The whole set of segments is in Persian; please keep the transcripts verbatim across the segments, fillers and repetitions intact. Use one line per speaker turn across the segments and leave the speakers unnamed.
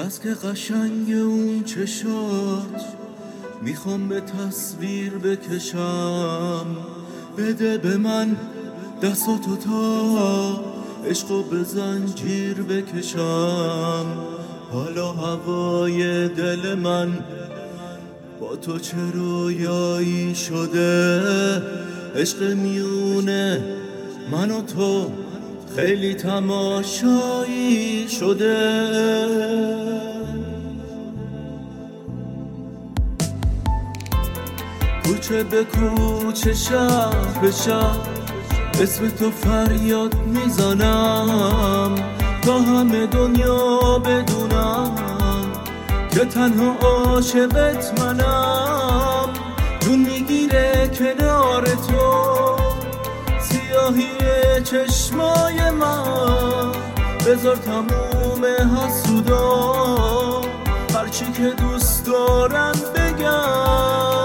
بس که قشنگ اون چشات میخوام به تصویر بکشم. بده به من دستاتو تا عشقو به زنجیر بکشم. حالا هوای دل من با تو چه رویایی شده. عشق میونه من و تو خیلی تماشایی شده. کوچه به کوچه شهر به شهر اسم تو فریاد میزنم تا همه دنیا بدونم که تنها عاشقت منم. جون میگیره کنار تو سیاهی چشمای من. بذار تموم حسودا هرچی که دوست دارن بگم.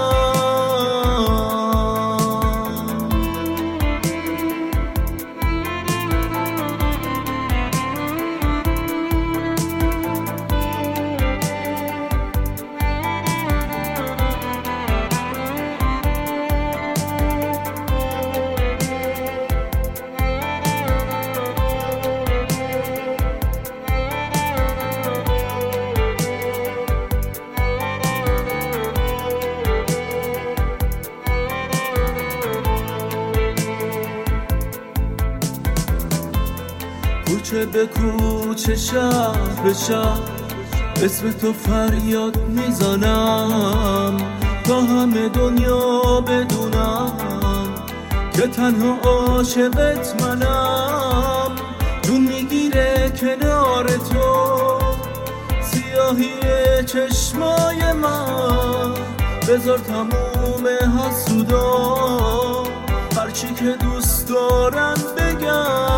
کوچه به کوچه شهر به شهر اسم تو فریاد میزنم تا همه دنیا بدونم که تنها عاشقت منم. جون میگیره کنار تو سیاهی چشمای من. بذار تموم حسودا هرچی که دوست دارن بگم.